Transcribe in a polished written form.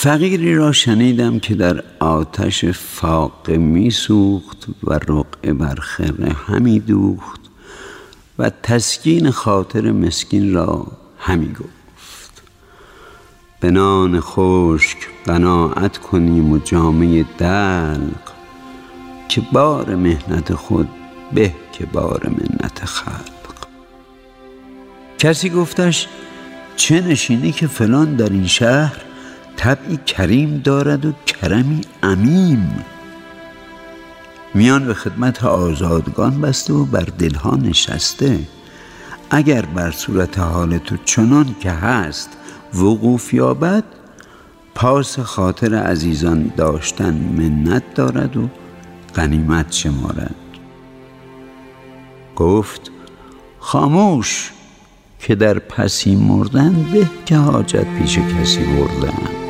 فقیری را شنیدم که در آتش فاقه می سوخت و رقعه بر خرقه همی دوخت و تسکین خاطر مسکین را همی گفت: به نان خشک قناعت کنیم و جامه دلق، که بار مهنت خود به که بار منت خلق. کسی گفتش: چه نشینی که فلان در این شهر طبعی کریم دارد و کرمی عمیم، میان به خدمت آزادگان بسته و بر دلها نشسته. اگر بر صورت حال تو چنان که هست وقوف یابد، پاس خاطر عزیزان داشتن منت دارد و غنیمت شمارد. گفت: خاموش، که در پسی مردن به که حاجت پیش کسی بردن.